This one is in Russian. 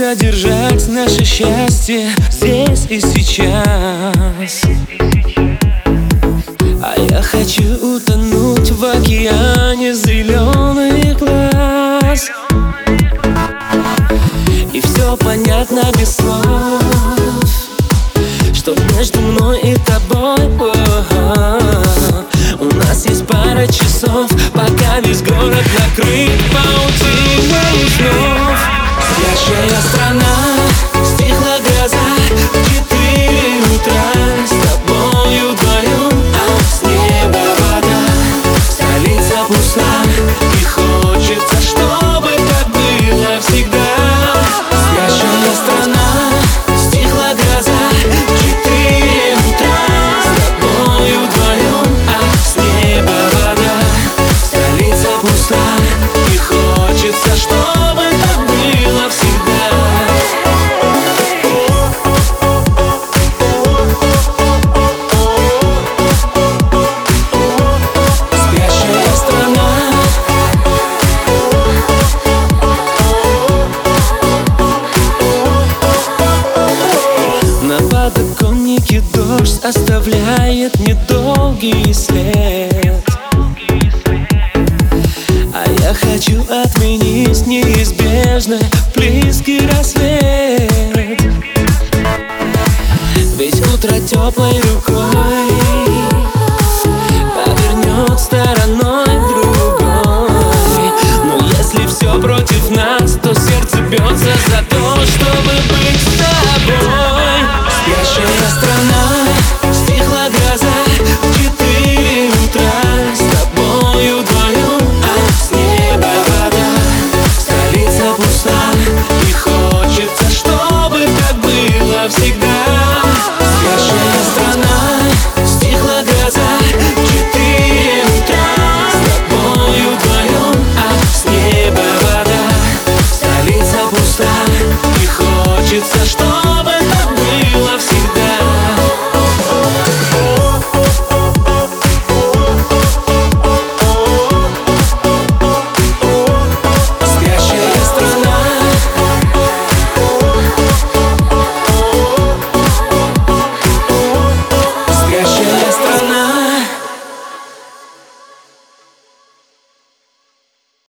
задержать наше счастье здесь и сейчас. А я хочу утонуть в океане зеленых глаз. И все понятно без слов, что между мной и тобой у нас есть пара часов, пока весь город накрыт паутиной снов. Спящая страна, стихла гроза, 4 утра с тобою вдвоем, а с неба вода, столица пуста, и хочется, чтобы так было всегда. Спящая страна, стихла гроза, 4 утра с тобою вдвоем, а с неба вода, столица пуста, и хочется, чтобы так было всегда. Спящая страна. На подоконнике дождь оставляет недолгий след, а я хочу отменить неизбежно близкий рассвет. Ведь утро теплой рукой повернет стороной другой. Но если все против нас, то сердце бьется за то,